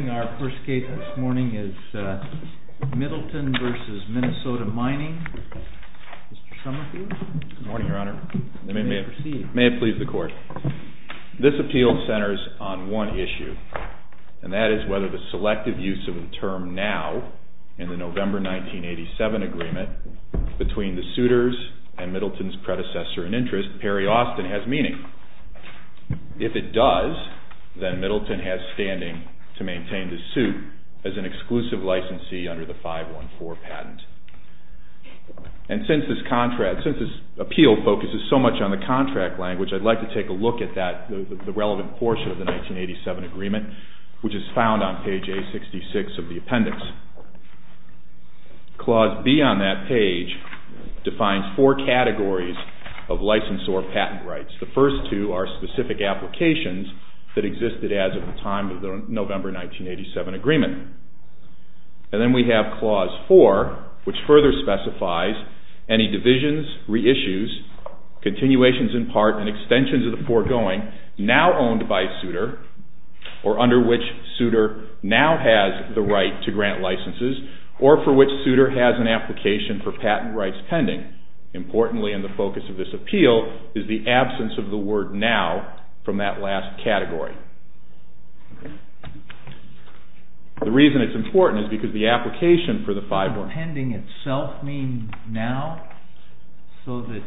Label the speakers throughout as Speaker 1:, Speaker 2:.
Speaker 1: morning. Our first case this morning is Middleton v. Minnesota Mining. Mr. Summerfield.
Speaker 2: Good morning, Your Honor.
Speaker 1: May proceed.
Speaker 2: May it please the Court. This appeal centers on one issue, and that is whether the selective use of the term now in the November 1987 agreement between the suitors and Middleton's predecessor in interest, Perry Austin, has meaning. If it does, then Middleton has standing to maintain the suit as an exclusive licensee under the 514 patent. And since this appeal focuses so much on the contract language, I'd like to take a look at the relevant portion of the 1987 agreement, which is found on page A66 of the appendix. Clause B on that page defines four categories of licensor patent rights. The first two are specific applications that existed as of the time of the November 1987 agreement. And then we have Clause 4, which further specifies any divisions, reissues, continuations in part, and extensions of the foregoing now owned by suitor, or under which suitor now has the right to grant licenses, or for which suitor has an application for patent rights pending. Importantly, and the focus of this appeal, is the absence of the word now from that last category. The reason it's important is because the application for the 514...
Speaker 1: Does pending itself mean now? So that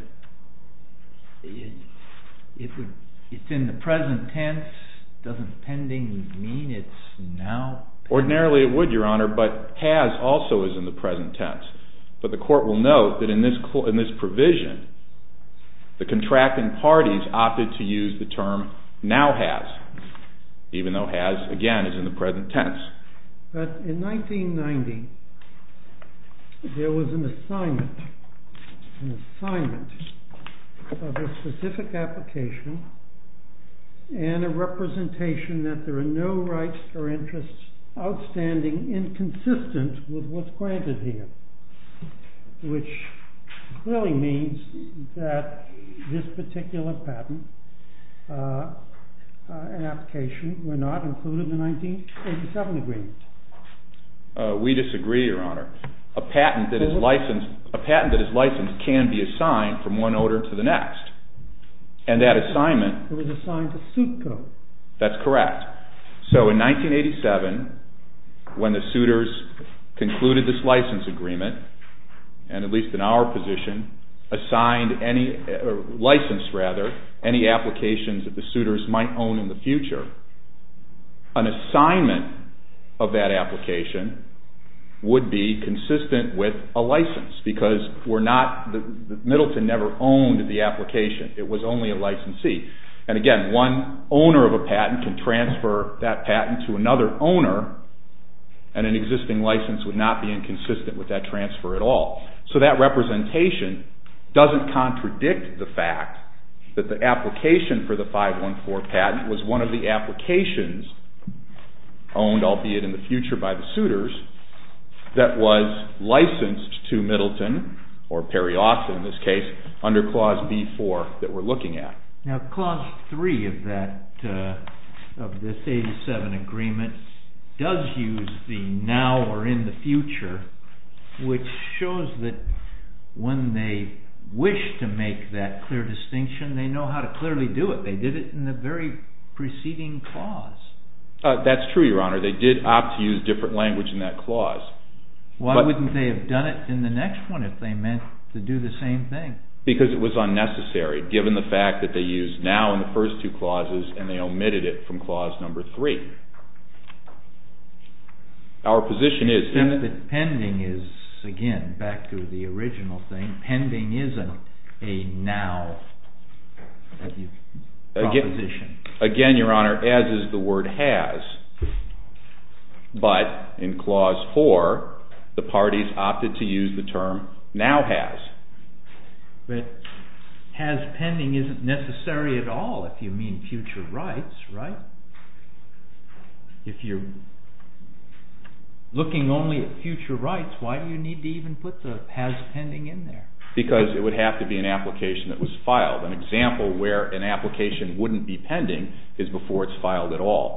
Speaker 1: it's in the present tense? Doesn't pending mean it's now?
Speaker 2: Ordinarily it would, Your Honor, but has also is in the present tense. But the Court will note that in this provision, the contracting parties opted to use the term now has, even though has, again, is in the present tense.
Speaker 3: But in 1990, there was an assignment of a specific application and a representation that there are no rights or interests outstanding inconsistent with what's granted here, which clearly means that this particular patent and application were not included in the 1987 agreement.
Speaker 2: We disagree, Your Honor. A patent that is licensed can be assigned from one owner to the next. And that assignment...
Speaker 3: It was assigned to suit code.
Speaker 2: That's correct. So in 1987, when the suitors concluded this license agreement, and at least in our position, licensed any applications that the suitors might own in the future, an assignment of that application would be consistent with a license, because Middleton never owned the application. It was only a licensee. And again, one owner of a patent can transfer that patent to another owner, and an existing license would not be inconsistent with that transfer at all. So that representation doesn't contradict the fact that the application for the 514 patent was one of the applications owned, albeit in the future by the suitors, that was licensed to Middleton, or Perry Austin in this case, under Clause B4 that we're looking at.
Speaker 1: Now, Clause 3 of this 87 agreement does use the now or in the future, which shows that when they wish to make that clear distinction, they know how to clearly do it. They did it in the very preceding clause.
Speaker 2: That's true, Your Honor. They did opt to use different language in that clause.
Speaker 1: Why wouldn't they have done it in the next one if they meant to do the same thing?
Speaker 2: Because it was unnecessary, given the fact that they used now in the first two clauses and they omitted it from clause number 3. Our position is...
Speaker 1: Except that pending is, again, back to the original thing, pending is a now proposition.
Speaker 2: Again, Your Honor, as is the word has. But in Clause 4, the parties opted to use the term now has.
Speaker 1: But has pending isn't necessary at all if you mean future rights, right? If you're looking only at future rights, why do you need to even put the has pending in there?
Speaker 2: Because it would have to be an application that was filed. An example where an application wouldn't be pending is before it's filed at all,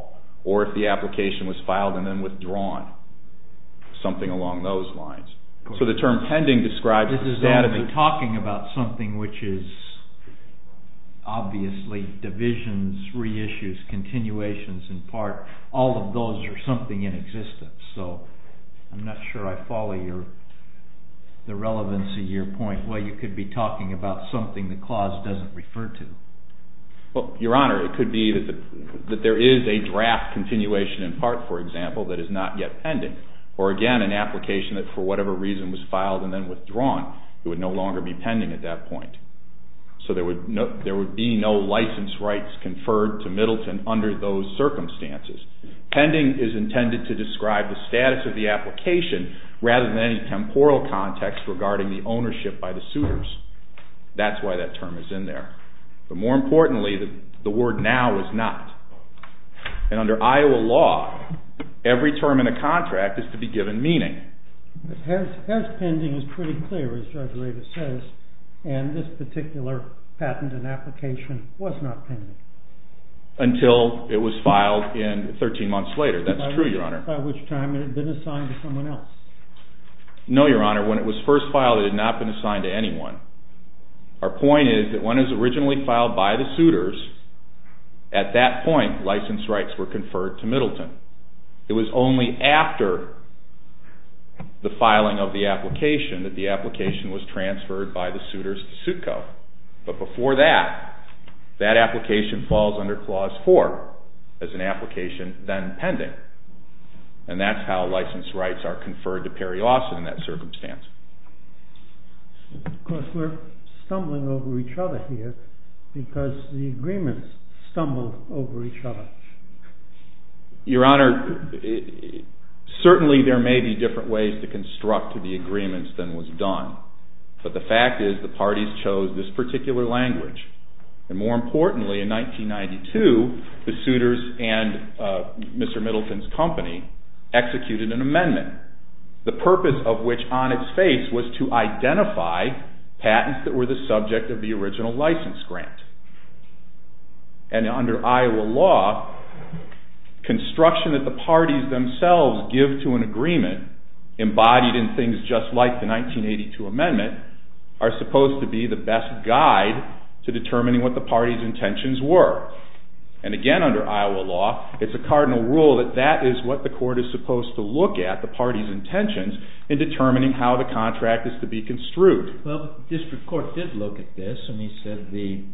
Speaker 2: or if the application was filed and then withdrawn, something along those lines. So the term pending describes the status.
Speaker 1: This is only talking about something which is obviously divisions, reissues, continuations in part. All of those are something in existence. So I'm not sure I follow the relevancy of your point. Well, you could be talking about something the clause doesn't refer to.
Speaker 2: Well, Your Honor, it could be that there is a draft continuation in part, for example, that is not yet pending. Or again, an application that for whatever reason was filed and then withdrawn. It would no longer be pending at that point. So there would be no license rights conferred to Middleton under those circumstances. Pending is intended to describe the status of the application rather than any temporal context regarding the ownership by the suitors. That's why that term is in there. But more importantly, the word now is not. And under Iowa law, every term in a contract is to be given meaning.
Speaker 3: Has pending is pretty clear, as Judge Rader says, and this particular patent and application was not pending.
Speaker 2: Until it was filed in 13 months later. That's true, Your Honor.
Speaker 3: By which time it had been assigned to someone else.
Speaker 2: No, Your Honor. When it was first filed, it had not been assigned to anyone. Our point is that when it was originally filed by the suitors, at that point, license rights were conferred to Middleton. It was only after the filing of the application that the application was transferred by the suitors to Sutco. But before that, that application falls under Clause 4 as an application then pending. And that's how license rights are conferred to Perry Austin in that circumstance.
Speaker 3: Of course, we're stumbling over each other here because the agreements stumble over each other.
Speaker 2: Your Honor, certainly there may be different ways to construct the agreements than was done. But the fact is the parties chose this particular language. And more importantly, in 1992, the suitors and Mr. Middleton's company executed an amendment, the purpose of which on its face was to identify patents that were the subject of the original license grant. And under Iowa law, construction that the parties themselves give to an agreement embodied in things just like the 1982 amendment are supposed to be the best guide to determining what the parties' intentions were. And again, under Iowa law, it's a cardinal rule that that is what the court is supposed to look at, the parties' intentions, in determining how the contract is to be construed.
Speaker 1: Well, the district court did look at this, and he said the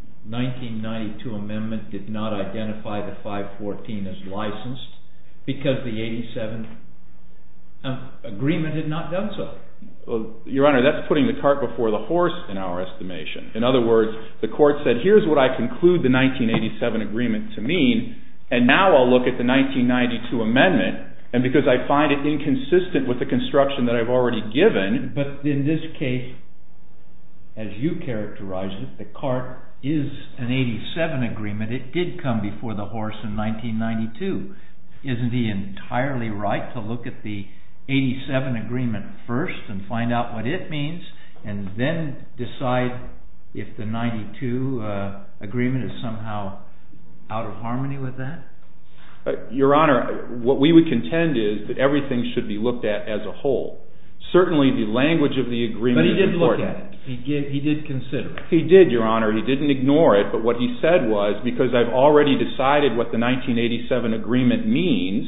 Speaker 1: 1992 amendment did not identify the 514 as licensed because the 87 agreement had not done so.
Speaker 2: Well, Your Honor, that's putting the cart before the horse in our estimation. In other words, the court said, here's what I conclude the 1987 agreement to mean, and now I'll look at the 1992 amendment, and because I find it inconsistent with the construction that I've already given. But
Speaker 1: in this case, as you characterize it, the cart is an 87 agreement. It did come before the horse in 1992. Isn't he entirely right to look at the 87 agreement first and find out what it means, and then decide if the 92 agreement is somehow out of harmony with that?
Speaker 2: Your Honor, what we would contend is that everything should be looked at as a whole. Certainly the language of the agreement is important.
Speaker 1: But he did look at it. He did consider it.
Speaker 2: He did, Your Honor. He didn't ignore it, but what he said was, because I've already decided what the 1987 agreement means,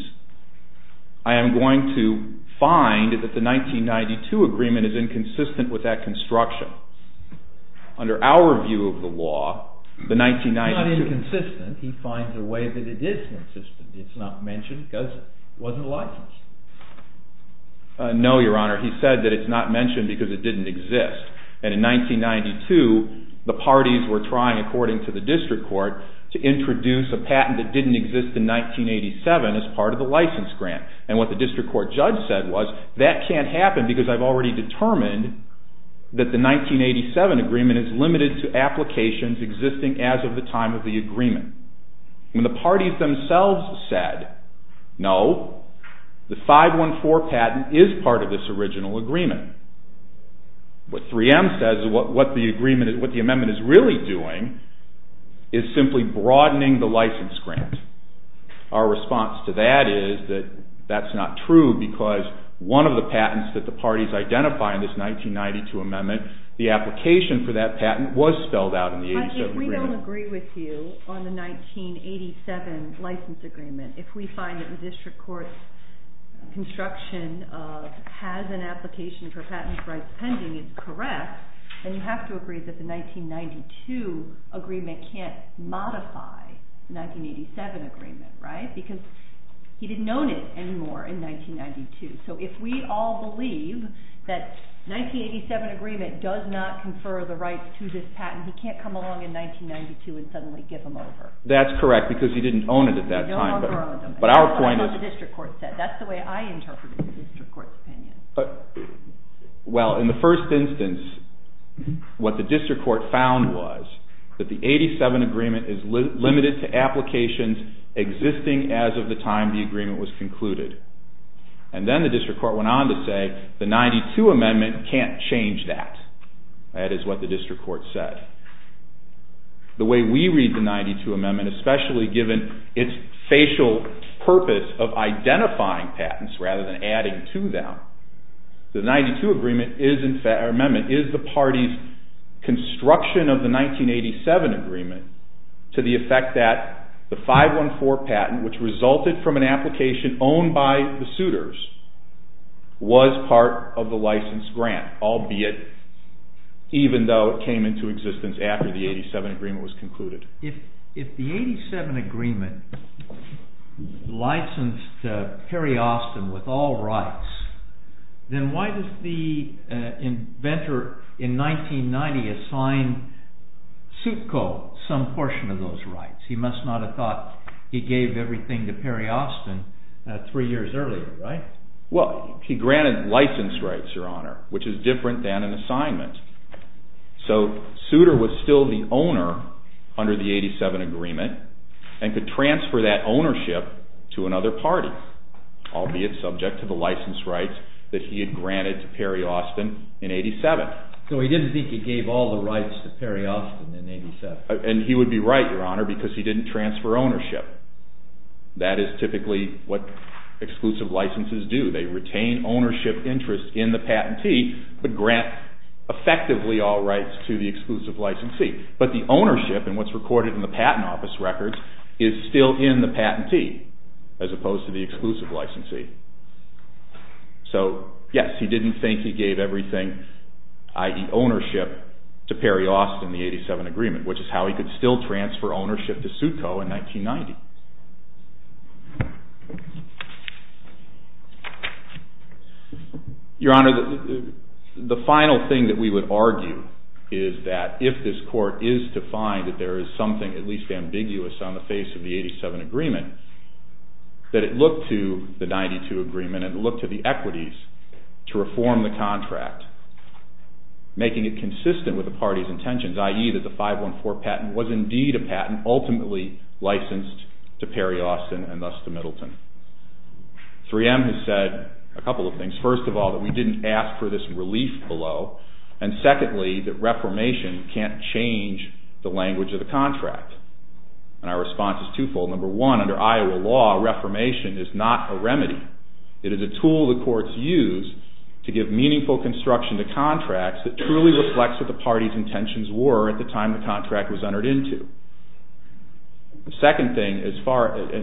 Speaker 2: I am going to find that the 1992 agreement is inconsistent with that construction. Under our view of the law, the 1992... It's not
Speaker 1: inconsistent. He finds a way that it is consistent. It's not mentioned because it wasn't licensed.
Speaker 2: No, Your Honor. He said that it's not mentioned because it didn't exist. And in 1992, the parties were trying, according to the district court, to introduce a patent that didn't exist in 1987 as part of the license grant. And what the district court judge said was, that can't happen because I've already determined that the 1987 agreement is limited to applications existing as of the time of the agreement. When the parties themselves said, no, the 514 patent is part of this original agreement. What 3M says, what the amendment is really doing is simply broadening the license grant. Our response to that is that that's not true, because one of the patents that the parties identify in this 1992 amendment, the application for that patent was spelled out in the 87 agreement.
Speaker 4: If we don't agree with you on the 1987 license agreement, if we find that the district court's construction has an application for patent rights pending is correct, then you have to agree that the 1992 agreement can't modify the 1987 agreement, right? Because he didn't own it anymore in 1992. So if we all believe that 1987 agreement does not confer the rights to this patent, he can't come along in 1992 and suddenly give them over.
Speaker 2: That's correct, because he didn't own it at that time.
Speaker 4: He no longer owned them.
Speaker 2: But our point is,
Speaker 4: the district court said. That's the way I interpreted the district court's opinion.
Speaker 2: Well, in the first instance, what the district court found was that the 87 agreement is limited to applications existing as of the time the agreement was concluded. And then the district court went on to say the 92 amendment can't change that. That is what the district court said. The way we read the 92 amendment, especially given its facial purpose of identifying patents rather than adding to them, the 92 agreement amendment is the party's construction of the 1987 agreement to the effect that the 514 patent, which resulted from an application owned by the suitors, was part of the license grant, albeit even though it came into existence after the 87 agreement was concluded.
Speaker 1: If the 87 agreement licensed Perry Austin with all rights, then why does the inventor in 1990 assign Suitco some portion of those rights? He must not have thought he gave everything to Perry Austin 3 years earlier, right?
Speaker 2: Well, he granted license rights, Your Honor, which is different than an assignment. So Souter was still the owner under the 87 agreement and could transfer that ownership to another party, albeit subject to the license rights that he had granted to Perry Austin in 87.
Speaker 1: So he didn't think he gave all the rights to Perry Austin in 87.
Speaker 2: And he would be right, Your Honor, because he didn't transfer ownership. That is typically what exclusive licenses do. They retain ownership interest in the patentee, but grant effectively all rights to the exclusive licensee. But the ownership, and what's recorded in the Patent Office records, is still in the patentee, as opposed to the exclusive licensee. So, yes, he didn't think he gave everything, i.e. ownership, to Perry Austin in the 87 agreement, which is how he could still transfer ownership to Suitco in 1990. Your Honor, the final thing that we would argue is that if this court is to find that there is something at least ambiguous on the face of the 87 agreement, that it look to the 92 agreement and look to the equities to reform the contract, making it consistent with the party's intentions, i.e. that the 514 patent was indeed a patent ultimately licensed to Perry Austin and thus to Middleton. 3M has said a couple of things. First of all, that we didn't ask for this relief below, and secondly, that reformation can't change the language of the contract. And our response is twofold. Number one, under Iowa law, reformation is not a remedy. It is a tool the courts use to give meaningful construction to contracts that truly reflects what the party's intentions were at the time the contract was entered into. The second thing, as far as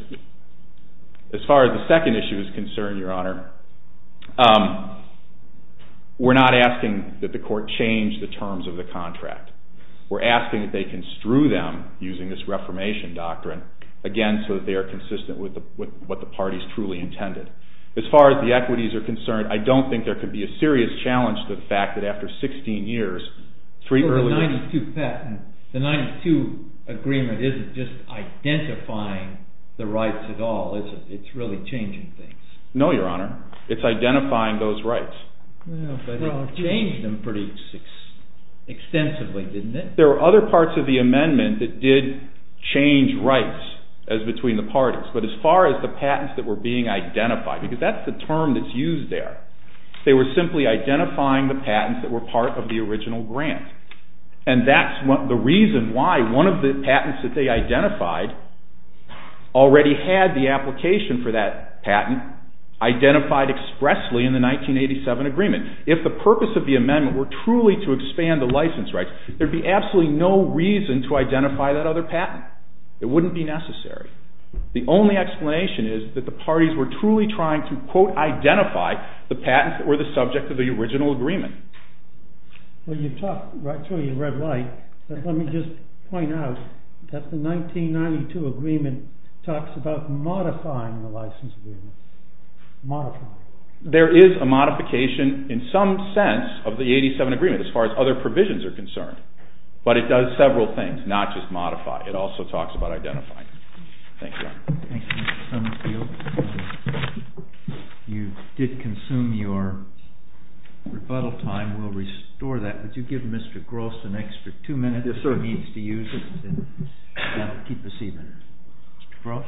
Speaker 2: the second issue is concerned, Your Honor, we're not asking that the court change the terms of the contract. We're asking that they construe them using this reformation doctrine, again, so that they are consistent with what the parties truly intended. As far as the equities are concerned, I don't think there could be a serious challenge to the fact that after 16 years, the
Speaker 1: 92 patent, the 92 agreement isn't just identifying the rights at all, is it? It's really changing things.
Speaker 2: No, Your Honor. It's identifying those rights.
Speaker 1: Well, but it changed them pretty extensively, didn't it?
Speaker 2: There were other parts of the amendment that did change rights as between the parties. But as far as the patents that were being identified, because that's the term that's used there, they were simply identifying the patents that were part of the original grant. And that's the reason why one of the patents that they identified already had the application for that patent identified expressly in the 1987 agreement. If the purpose of the amendment were truly to expand the license rights, there'd be absolutely no reason to identify that other patent. It wouldn't be necessary. The only explanation is that the parties were truly trying to, quote, identify the patents that were the subject of the original agreement.
Speaker 3: Well, you talked right through your red light, but let me just point out that the 1992 agreement talks about modifying the license agreement. Modifying.
Speaker 2: There is a modification in some sense of the 87 agreement as far as other provisions are concerned. But it does several things, not just modify. It also talks about identifying. Thank you.
Speaker 1: Thank you, Mr. Summerfield. You did consume your rebuttal time. We'll restore that. Would you give Mr. Gross an extra 2 minutes if he needs to use it? And that'll keep us even. Mr. Gross?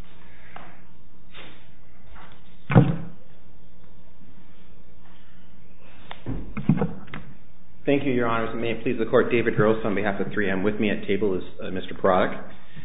Speaker 5: Thank you, Your Honors, and may it please the Court, David Gross on behalf of 3M. With me at table is Mr. Product.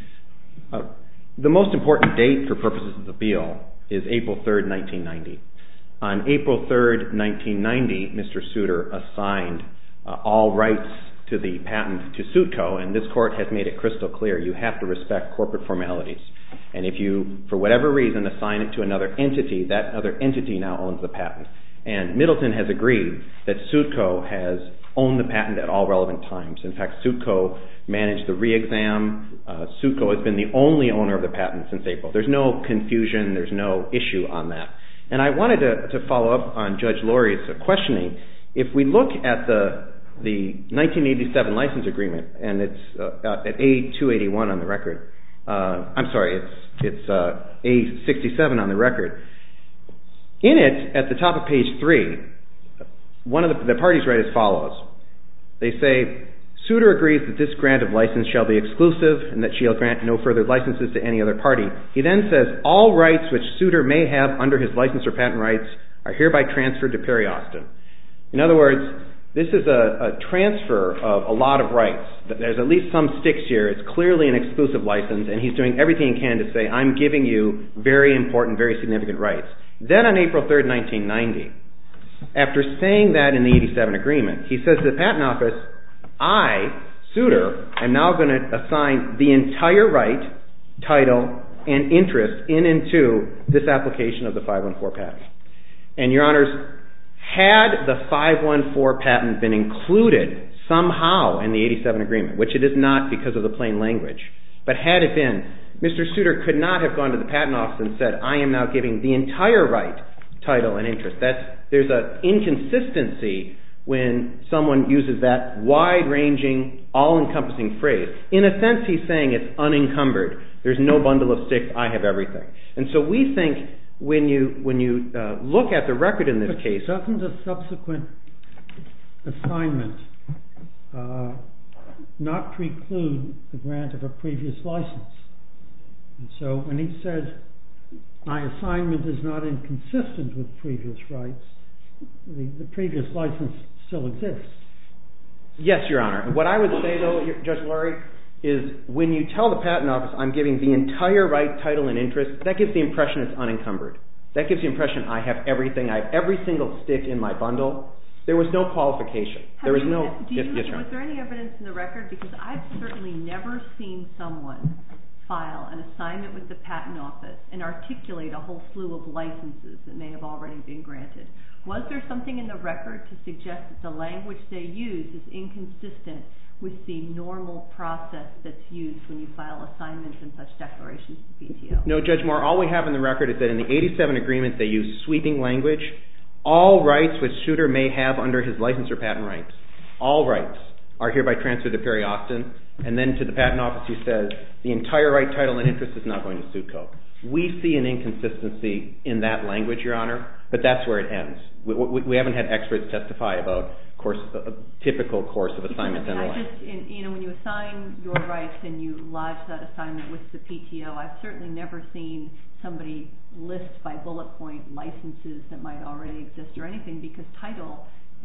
Speaker 5: The most important date for purposes of the appeal is April 3rd, 1990. On April 3rd, 1990, Mr. Souter assigned all rights to the patent to Suitco, and this Court has made it crystal clear you have to respect corporate formalities. And if you, for whatever reason, assign it to another entity, that other entity now owns the patent. And Middleton has agreed that Suitco has owned the patent at all relevant times. In fact, Suitco managed the re-exam. Suitco has been the only owner of the patent since April. There's no confusion. There's no issue on that. And I wanted to follow up on Judge Lurie's questioning. If we look at the 1987 license agreement, and it's at A281 on the record. I'm sorry, it's A67 on the record. In it, at the top of page 3, one of the parties write as follows. They say, Souter agrees that this grant of license shall be exclusive and that she shall grant no further licenses to any other party. He then says, all rights which Souter may have under his license or patent rights are hereby transferred to Perry Austin. In other words, this is a transfer of a lot of rights. There's at least some sticks here. It's clearly an exclusive license, and he's doing everything he can to say, I'm giving you very important, very significant rights. Then on April 3rd, 1990, after saying that in the 87 agreement, he says to the Patent Office, I, Souter, am now going to assign the entire right, title, and interest in and to this application of the 514 patent. And, Your Honors, had the 514 patent been included somehow in the 87 agreement, which it is not because of the plain language, but had it been, Mr. Souter could not have gone to the Patent Office and said, I am now giving the entire right, title, and interest. There's an inconsistency when someone uses that wide-ranging, all-encompassing phrase. In a sense, he's saying it's unencumbered. There's no bundle of sticks. I have everything. And so we think when you look at the record in this case...
Speaker 3: Doesn't a subsequent assignment not preclude the grant of a previous license? And so when he says, my assignment is not inconsistent with previous rights, the previous license still exists.
Speaker 5: Yes, Your Honor. What I would say, though, Judge Lurie, is when you tell the Patent Office, I'm giving the entire right, title, and interest, that gives the impression it's unencumbered. That gives the impression I have everything. I have every single stick in my bundle. There was no qualification. Was there any evidence in the record? Because I've certainly never seen someone file an assignment with the Patent Office and articulate a whole slew of licenses that may have already been granted. Was there something in the record to suggest that the language they use is inconsistent with the normal process that's used when you file assignments and such declarations to PTO? No, Judge Moore, all we have in the record is that in the 87 agreement they use sweeping language. All rights which Souter may have under his license or patent rights, all rights are hereby transferred to Perry Austin. And then to the Patent Office he says, the entire right, title, and interest is not going to Suitco. We see an inconsistency in that language, Your Honor, but that's where it ends. We haven't had experts testify about a typical course of assignments and the like. When you assign your rights and you lodge that assignment with the PTO, I've certainly never seen somebody list by bullet point licenses that might already exist or anything, because title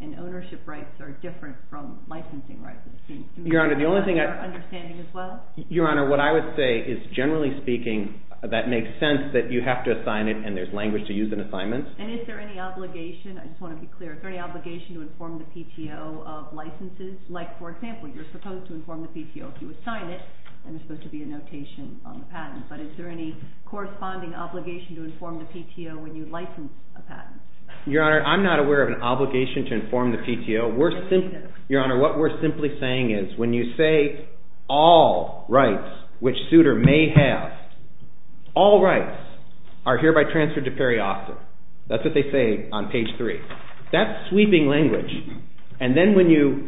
Speaker 4: and ownership rights are different from licensing rights, it seems to me.
Speaker 5: Your Honor, the only thing
Speaker 4: understanding as well?
Speaker 5: Your Honor, what I would say is, generally speaking, that makes sense that you have to assign it and there's language to use in assignments.
Speaker 4: And is there any obligation, I just want to be clear, is there any obligation to inform the PTO of licenses? Like, for example, you're supposed to inform the PTO if you assign it, and there's supposed to be a notation on the patent. But is there any corresponding obligation to inform the PTO when you license a patent?
Speaker 5: Your Honor, I'm not aware of an obligation to inform the PTO. Your Honor, what we're simply saying is, when you say all rights which suitor may have, all rights are hereby transferred to Perry Austin. That's what they say on page 3. That's sweeping language. And then when you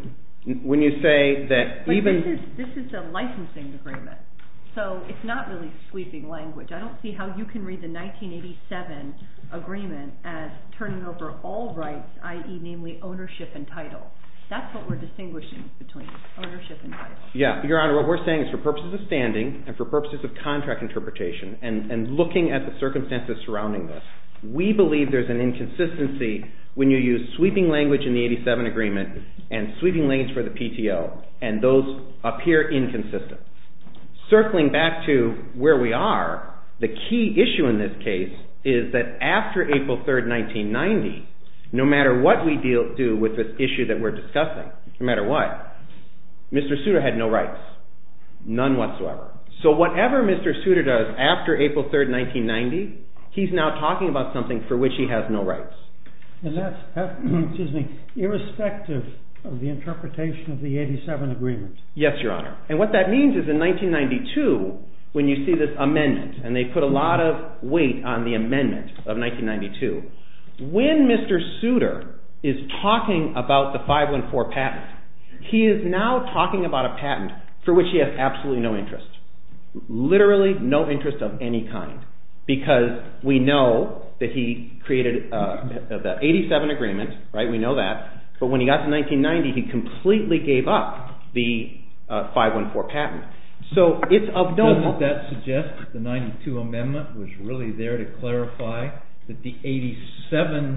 Speaker 5: say that
Speaker 4: This is a licensing agreement, so it's not really sweeping language. I don't see how you can read the 1987 agreement as turning over all rights, i.e. namely ownership and title. That's what we're distinguishing between ownership and title.
Speaker 5: Yeah, Your Honor, what we're saying is, for purposes of standing and for purposes of contract interpretation and looking at the circumstances surrounding this, we believe there's an inconsistency when you use sweeping language in the 87 agreement and sweeping language for the PTO, and those appear inconsistent. Circling back to where we are, the key issue in this case is that after April 3rd, 1990, no matter what we do with this issue that we're discussing, no matter what, Mr. Suter had no rights. None whatsoever. So whatever Mr. Suter does after April 3rd, 1990, he's now talking about something for which he has no rights.
Speaker 3: And that's irrespective of the interpretation of the 87 agreement.
Speaker 5: Yes, Your Honor. And what that means is, in 1992, when you see this amendment, and they put a lot of weight on the amendment of 1992, when Mr. Suter is talking about the 514 patent, he is now talking about a patent for which he has absolutely no interest. Literally no interest of any kind. Because we know that he created the 87 agreement, right? We know that. But when he got to 1990, he completely gave up the 514 patent. So it's of no...
Speaker 1: Doesn't that suggest that the 92 amendment was really there to clarify that the 87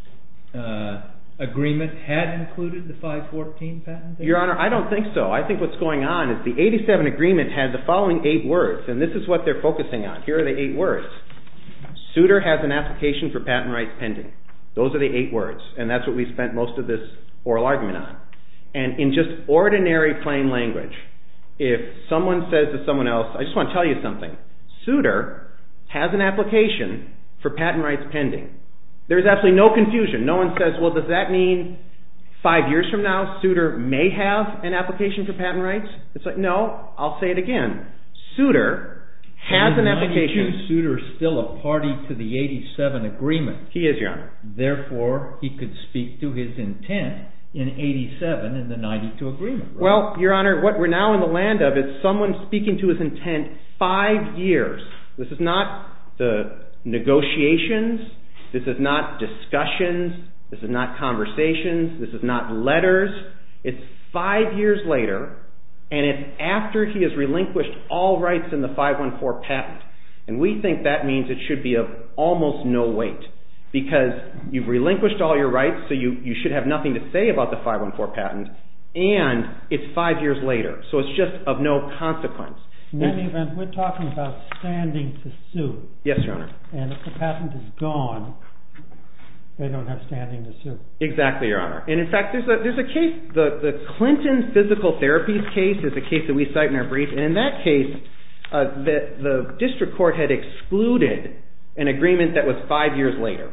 Speaker 1: agreement had included the 514 patent?
Speaker 5: Your Honor, I don't think so. I think what's going on is the 87 agreement had the following 8 words, and this is what they're focusing on. Here are the 8 words. Suter has an application for patent rights pending. Those are the 8 words, and that's what we spent most of this oral argument on. And in just ordinary plain language, if someone says to someone else, I just want to tell you something, Suter has an application for patent rights pending. There's absolutely no confusion. No one says, well, does that mean 5 years from now Suter may have an application for patent rights? It's like, no, I'll say it again. Suter has an application.
Speaker 1: 92 Suter is still a party to the 87 agreement.
Speaker 5: He is, Your Honor.
Speaker 1: Therefore, he could speak to his intent in 87 in the 92 agreement. Right?
Speaker 5: Well, Your Honor, what we're now in the land of is someone speaking to his intent 5 years. This is not the negotiations. This is not discussions. This is not conversations. This is not letters. It's 5 years later, and it's after he has relinquished all rights in the 514 patent. And we think that means it should be of almost no weight, because you've relinquished all your rights, so you should have nothing to say about the 514 patent, and it's 5 years later, so it's just of no consequence.
Speaker 3: In any event, we're talking about standing to sue.
Speaker 5: Yes, Your Honor.
Speaker 3: And if the patent is gone, they don't have standing to sue.
Speaker 5: Exactly, Your Honor. And in fact, there's a case, the Clinton Physical Therapies case is a case that we cite in our brief, and in that case, the district court had excluded an agreement that was 5 years later.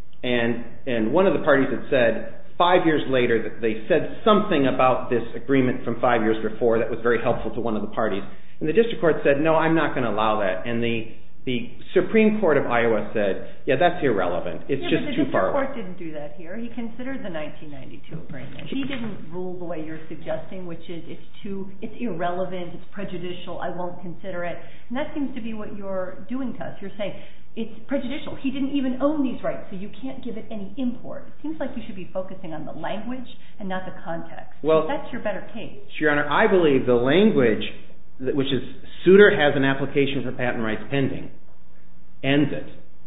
Speaker 5: And one of the parties had said, 5 years later, that they said something about this agreement from 5 years before that was very helpful to one of the parties. And the district court said, no, I'm not going to allow that. And the Supreme Court of Iowa said, yeah, that's irrelevant. It's just too far away.
Speaker 4: But the district court didn't do that here. He considered the 1992 agreement. He didn't rule the way you're suggesting, which is it's irrelevant, it's prejudicial, I won't consider it. And that seems to be what you're doing to us. You're saying it's prejudicial. He didn't even own these rights, so you can't give it any import. It seems like you should be focusing on the language and not the context. Well, that's your better case.
Speaker 5: Your Honor, I believe the language, which is Suter has an application for patent rights pending, ends it.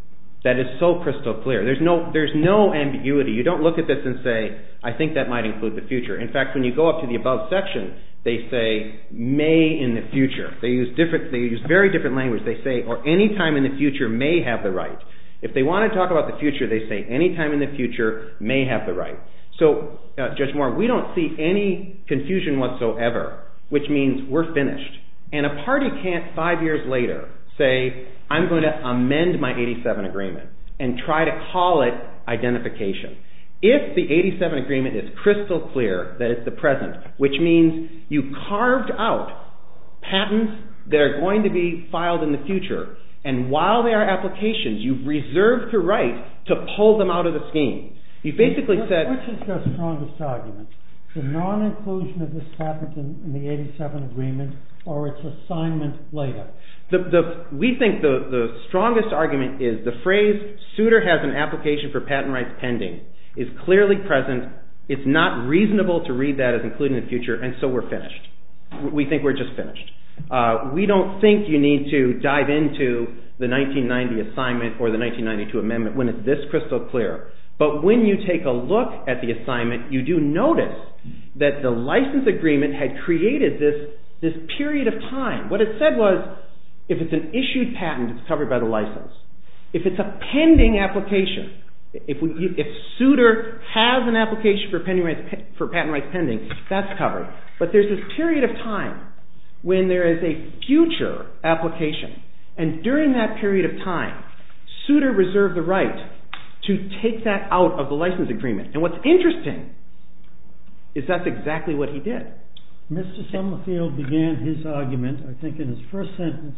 Speaker 5: that is so crystal clear. There's no ambiguity. You don't look at this and say, I think that might include the future. In fact, when you go up to the above section, they say may in the future. They use very different language. They say, or any time in the future may have the right. If they want to talk about the future, they say any time in the future may have the right. So, Judge Moore, we don't see any confusion whatsoever, which means we're finished. And a party can't 5 years later say, I'm going to amend my 87 agreement and try to call it identification. If the 87 agreement is crystal clear that it's the present, which means you carved out patents that are going to be filed in the future, and while they are applications, you've reserved the right to pull them out of the scheme. You basically said...
Speaker 3: Which is your strongest argument? The non-inclusion of this patent in the 87 agreement, or its assignment later?
Speaker 5: We think the strongest argument is the phrase, suitor has an application for patent rights pending, is clearly present. It's not reasonable to read that as including the future, and so we're finished. We think we're just finished. We don't think you need to dive into the 1990 assignment or the 1992 amendment when it's this crystal clear. But when you take a look at the assignment, you do notice that the license agreement had created this period of time. What it said was, if it's an issued patent, it's covered by the license. If it's a pending application, if suitor has an application for patent rights pending, that's covered. But there's this period of time when there is a future application. And during that period of time, suitor reserved the right to take that out of the license agreement. And what's interesting is that's exactly what he did.
Speaker 3: Mr. Summerfield began his argument, I think in his first sentence,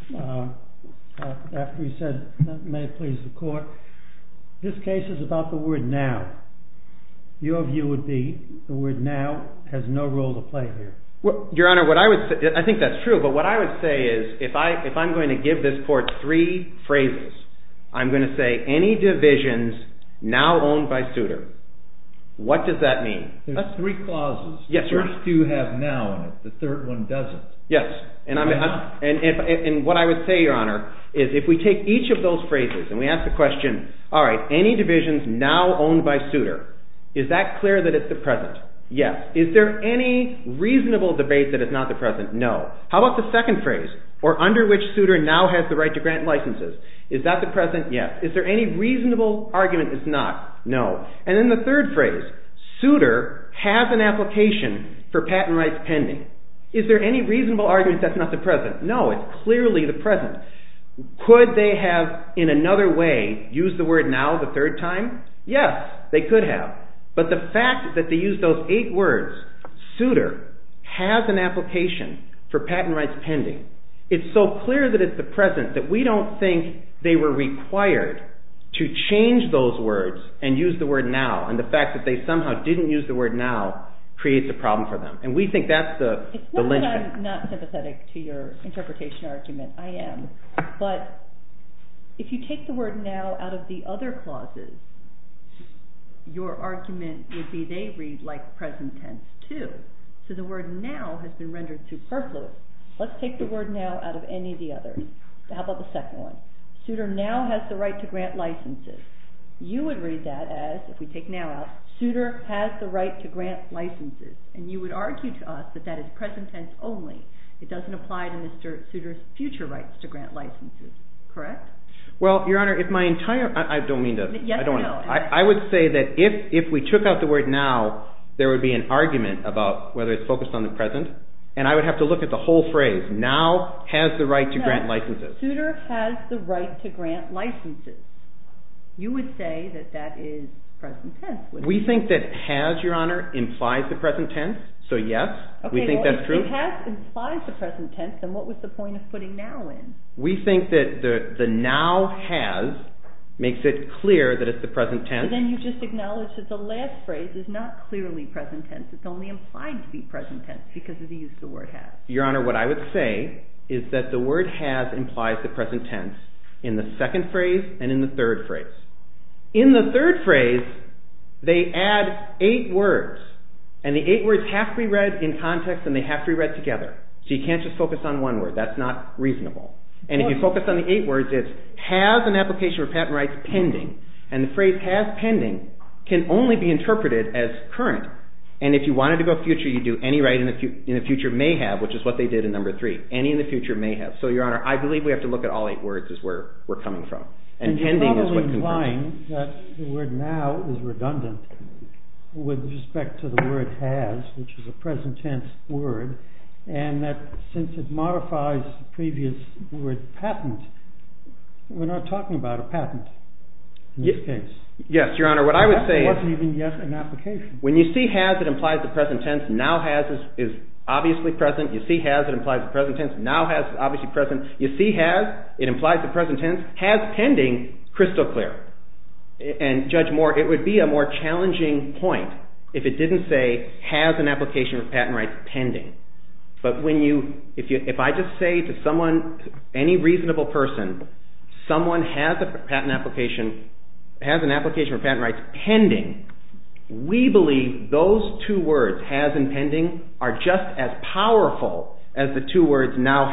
Speaker 3: after he said, may it please the court, this case is about the word now. Your view would be the word now has no role to play here.
Speaker 5: Well, Your Honor, what I would say, I think that's true, but what I would say is if I'm going to give this court three phrases, I'm going to say any divisions now owned by suitor. What does that mean?
Speaker 1: There's three clauses.
Speaker 5: Yes,
Speaker 1: the first two have now in it. The third one doesn't.
Speaker 5: Yes. And what I would say, Your Honor, is if we take each of those phrases and we ask the question, all right, any divisions now owned by suitor, is that clear that it's the present? Yes. Is there any reasonable debate that it's not the present? No. How about the second phrase, or under which suitor now has the right to grant licenses? Is that the present? Yes. Is there any reasonable argument it's not? No. And then the third phrase, suitor has an application for patent rights pending. Is there any reasonable argument that's not the present? No, it's clearly the present. Could they have, in another way, used the word now the third time? Yes, they could have. But the fact that they used those 8 words, suitor has an application for patent rights pending, it's so clear that it's the present that we don't think they were required to change those words and use the word now. And the fact that they somehow didn't use the word now creates a problem for them. And we think that's the linchpin.
Speaker 4: It's not that I'm not sympathetic to your interpretation argument. I am. But if you take the word now out of the other clauses, your argument would be they read like present tense too. So the word now has been rendered superfluous. Let's take the word now out of any of the others. How about the second one? Suitor now has the right to grant licenses. You would read that as, if we take now out, suitor has the right to grant licenses. And you would argue to us that that is present tense only. It doesn't apply to Mr. Suitor's future rights to grant licenses. Correct?
Speaker 5: Well, Your Honor, if my entire... I don't mean to...
Speaker 4: Yes or no?
Speaker 5: I would say that if we took out the word now, there would be an argument about whether it's focused on the present. And I would have to look at the whole phrase. Now has the right to grant licenses.
Speaker 4: Suitor has the right to grant licenses. You would say that that is present tense.
Speaker 5: We think that has, Your Honor, implies the present tense. So yes, we think that's true.
Speaker 4: If it has implies the present tense, then what was the point of putting now in?
Speaker 5: We think that the now has makes it clear that it's the present tense.
Speaker 4: But then you just acknowledged that the last phrase is not clearly present tense. It's only implied to be present tense because of the use of the word has.
Speaker 5: Your Honor, what I would say is that the word has implies the present tense in the second phrase and in the third phrase. In the third phrase, they add 8 words. And the 8 words have to be read in context and they have to be read together. So you can't just focus on one word. That's not reasonable. And if you focus on the 8 words, it's has an application for patent rights pending. And the phrase has pending can only be interpreted as current. And if you wanted to go future, you do any right in the future may have, which is what they did in number 3. Any in the future may have. So, Your Honor, I believe we have to look at all 8 words as where we're coming from. And pending is what confirms.
Speaker 3: You're implying that the word now is redundant with respect to the word has, which is a present tense word, and that since it modifies the previous word patent, we're not talking about a patent in this case.
Speaker 5: Yes, Your Honor, what I would say is...
Speaker 3: It wasn't even yet an application.
Speaker 5: When you see has, it implies the present tense. Now has is obviously present. You see has, it implies the present tense. Now has is obviously present. You see has, it implies the present tense. Has pending, crystal clear. And Judge Moore, it would be a more challenging point if it didn't say has an application for patent rights pending. But if I just say to someone, any reasonable person, someone has a patent application, has an application for patent rights pending, we believe those 2 words, has and pending, are just as powerful as the 2 words now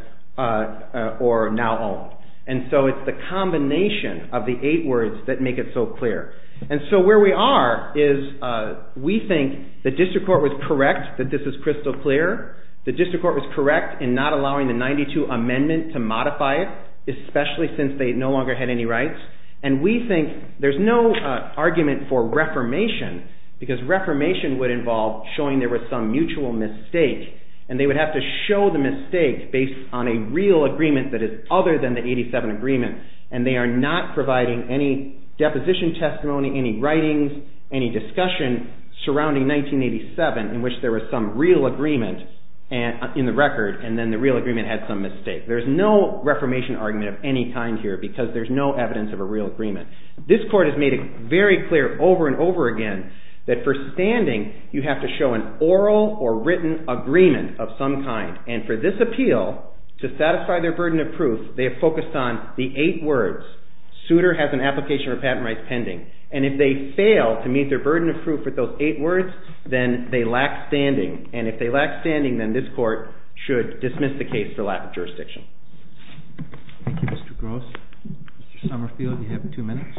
Speaker 5: has or now own. And so it's the combination of the 8 words that make it so clear. And so where we are is we think the district court was correct that this is crystal clear. The district court was correct in not allowing the 92 amendment to modify it, especially since they no longer had any rights. And we think there's no argument for reformation, because reformation would involve showing there was some mutual mistake, and they would have to show the mistake based on a real agreement that is other than the 87 agreement. And they are not providing any deposition testimony, any writings, any discussion surrounding 1987 in which there was some real agreement in the record, and then the real agreement had some mistake. There's no reformation argument of any kind here because there's no evidence of a real agreement. This court has made it very clear over and over again that for standing, you have to show an oral or written agreement of some kind. And for this appeal, to satisfy their burden of proof, they have focused on the 8 words. Suitor has an application for patent rights pending. And if they fail to meet their burden of proof with those 8 words, then they lack standing. And if they lack standing, then this court should dismiss the case for lack of jurisdiction.
Speaker 1: Thank you, Mr. Gross. Mr. Summerfield, you have 2 minutes.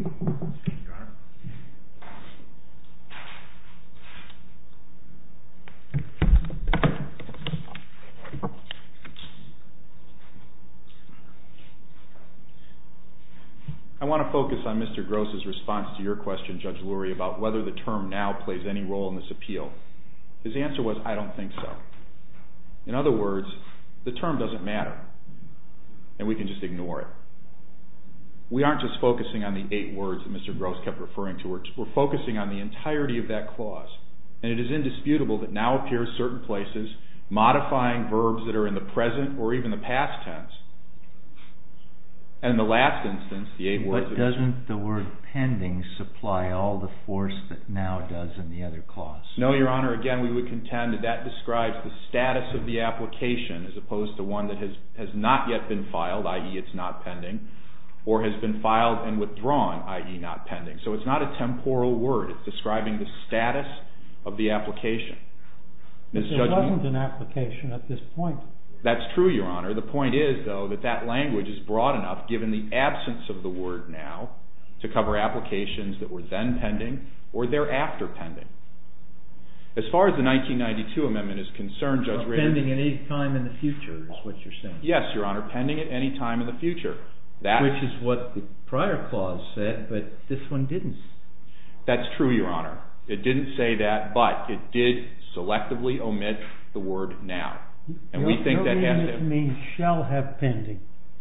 Speaker 2: I want to focus on Mr. Gross's response to your question, Judge Lurie, about whether the term now plays any role in this appeal. His answer was, I don't think so. In other words, the term doesn't matter, and we can just ignore it. We aren't just focusing on the 8 words that Mr. Gross kept referring to. We're focusing on the entirety of that clause. And it is indisputable that now appears certain places modifying verbs that are in the present or even the past tense. And in the last instance, the 8 words...
Speaker 1: But doesn't the word pending supply all the force that now does in the other clause?
Speaker 2: No, Your Honor. Again, we would contend that that describes the status of the application as opposed to one that has not yet been filed, i.e. it's not pending, or has been filed and withdrawn, i.e. not pending. So it's not a temporal word. It's describing the status of the application.
Speaker 3: But there wasn't an application at this point.
Speaker 2: That's true, Your Honor. The point is, though, that that language is broad enough, given the absence of the word now, to cover applications that were then pending or thereafter pending. As far as the 1992 amendment is concerned, Judge Rader...
Speaker 1: Pending at any time in the future is what you're saying.
Speaker 2: Yes, Your Honor, pending at any time in the future.
Speaker 1: Which is what the prior clause said, but this one didn't.
Speaker 2: That's true, Your Honor. It didn't say that, but it did selectively omit the word now. And we think that has to...
Speaker 3: It means shall have pending.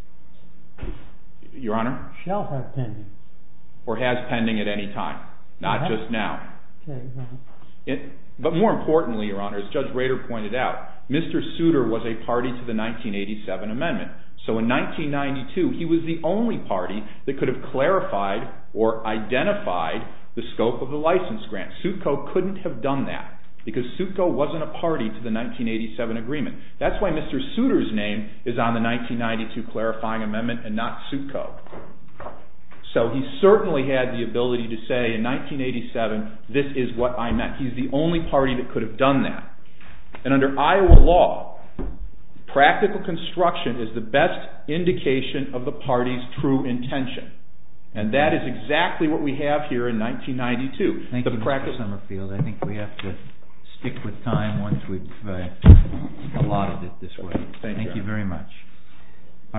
Speaker 2: Your Honor?
Speaker 3: Shall have pending.
Speaker 2: Or has pending at any time, not just now.
Speaker 3: Okay, right.
Speaker 2: But more importantly, Your Honor, as Judge Rader pointed out, Mr. Souter was a party to the 1987 amendment. So in 1992, he was the only party that could have clarified or identified the scope of the license grant. Sutco couldn't have done that because Sutco wasn't a party to the 1987 agreement. That's why Mr. Souter's name is on the 1992 clarifying amendment and not Sutco. So he certainly had the ability to say in 1987, this is what I meant. He's the only party that could have done that. And under Iowa law, practical construction is the best indication of the party's true intention. And that is exactly what we have here in 1992.
Speaker 1: Thank you, Mr. Summerfield. I think we have to stick with time once we've allotted it this way.
Speaker 2: Thank you
Speaker 1: very much.